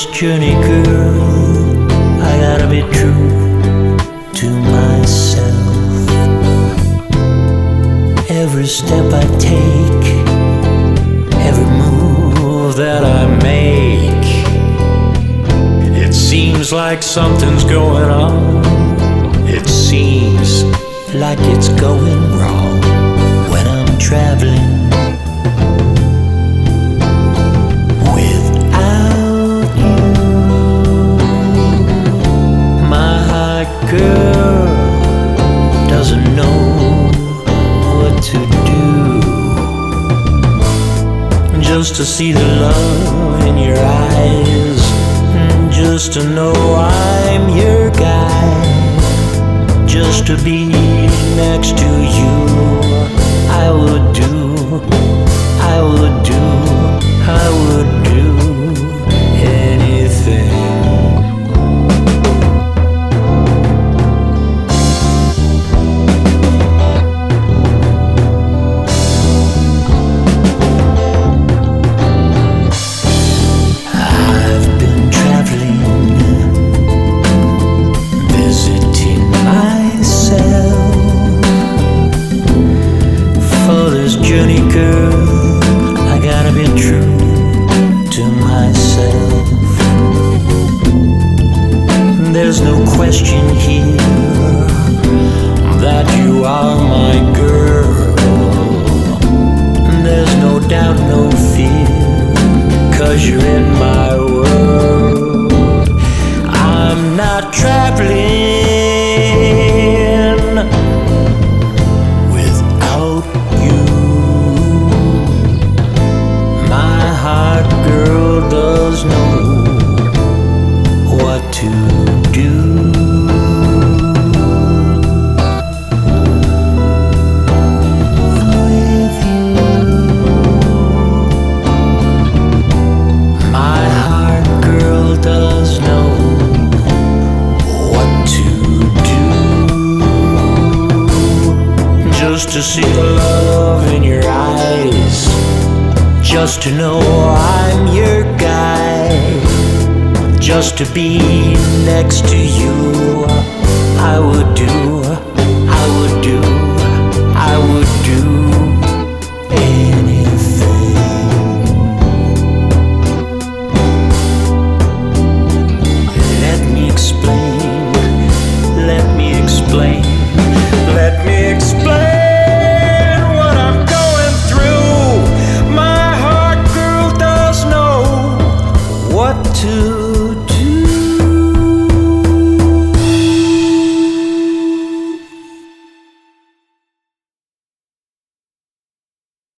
this journey, girl, I gotta be true to myself. Every step I take, every move that I make, it seems like something's going on. It seems like it's going wrong when I'm traveling without you. My heart, girl, doesn't know what to do. Just to see the love in your eyes, just to know I'm your guy, just to be next to you. I would do, I would do, I would do anything. I've been traveling, visiting myself. For this journey, girl, I gotta be true to myself. There's no question here that you are my girl. There's no doubt, no fear, 'cause you're in my world. I'm not traveling without you. My heart, girl, does know what to do. With you, my heart, girl, does know what to do. Just to see the love in your eyes, just to know I'm your guy, just to be next to you.